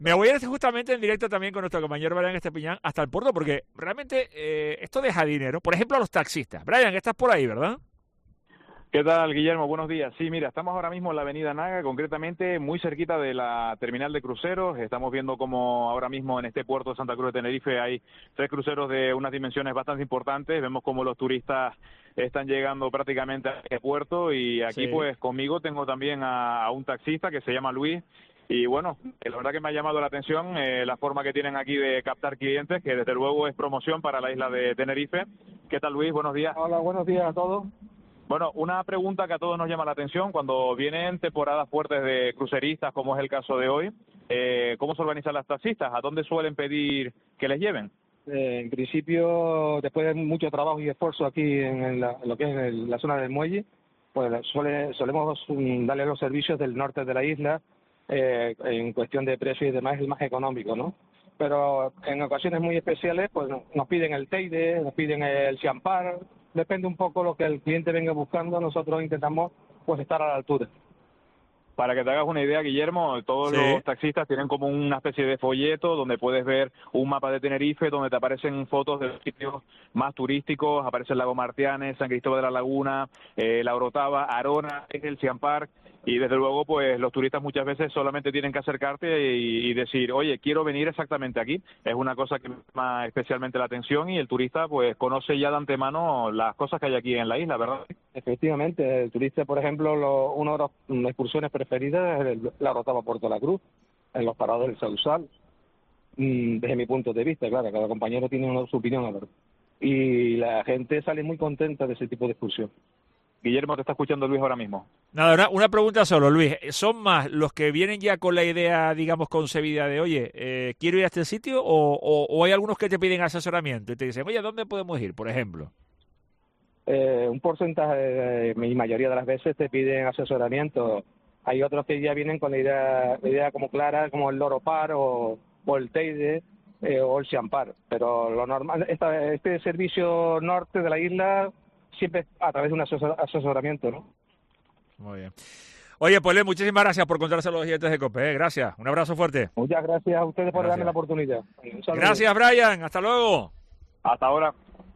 Me voy a ir justamente en directo también con nuestro compañero Brian Estepiñán hasta el puerto, porque realmente esto deja dinero. Por ejemplo, a los taxistas. Brian, estás por ahí, ¿verdad? ¿Qué tal, Guillermo? Buenos días. Sí, mira, estamos ahora mismo en la avenida Naga, concretamente muy cerquita de la terminal de cruceros. Estamos viendo como ahora mismo en este puerto de Santa Cruz de Tenerife hay 3 cruceros de unas dimensiones bastante importantes. Vemos como los turistas están llegando prácticamente a este puerto y aquí Sí. pues conmigo tengo también a un taxista que se llama Luis. Y bueno, la verdad que me ha llamado la atención la forma que tienen aquí de captar clientes, que desde luego es promoción para la isla de Tenerife. ¿Qué tal, Luis? Buenos días. Hola, buenos días a todos. Bueno, una pregunta que a todos nos llama la atención, cuando vienen temporadas fuertes de cruceristas, como es el caso de hoy, ¿cómo se organizan las taxistas? ¿A dónde suelen pedir que les lleven? En principio, después de mucho trabajo y esfuerzo aquí en lo que es la zona del muelle, pues solemos darle los servicios del norte de la isla, en cuestión de precio y demás, es el más económico, ¿no? Pero en ocasiones muy especiales, pues nos piden el Teide, nos piden el Champar, depende un poco lo que el cliente venga buscando, nosotros intentamos pues estar a la altura. Para que te hagas una idea, Guillermo, todos Sí. los taxistas tienen como una especie de folleto donde puedes ver un mapa de Tenerife, donde te aparecen fotos de los sitios más turísticos, aparece el lago Martianes, San Cristóbal de la Laguna, la Orotava, Arona, el Siam Park, y desde luego pues los turistas muchas veces solamente tienen que acercarte y decir, oye, quiero venir exactamente aquí. Es una cosa que me llama especialmente la atención y el turista pues conoce ya de antemano las cosas que hay aquí en la isla, ¿verdad? Efectivamente, el turista, por ejemplo, una de las excursiones preferidas es la Orotava Puerto La Cruz, en los parados del Sausal, desde mi punto de vista, claro, cada compañero tiene su opinión, a ver. Y la gente sale muy contenta de ese tipo de excursión. Guillermo, te está escuchando Luis ahora mismo. Nada, una pregunta solo, Luis. ¿Son más los que vienen ya con la idea, digamos, concebida de, oye, quiero ir a este sitio, o hay algunos que te piden asesoramiento y te dicen, oye, ¿dónde podemos ir, por ejemplo? Un porcentaje, mi mayoría de las veces te piden asesoramiento. Hay otros que ya vienen con la idea como clara, como el Loro Par o el Teide o el Champar. Pero lo normal, este servicio norte de la isla siempre a través de un asesoramiento, ¿no? Muy bien. Oye, pues Luis, muchísimas gracias por contárselo a los oyentes de COPE. Gracias. Un abrazo fuerte. Muchas gracias a ustedes por darme la oportunidad. Un saludo. Gracias, Brian. Hasta luego. Hasta ahora.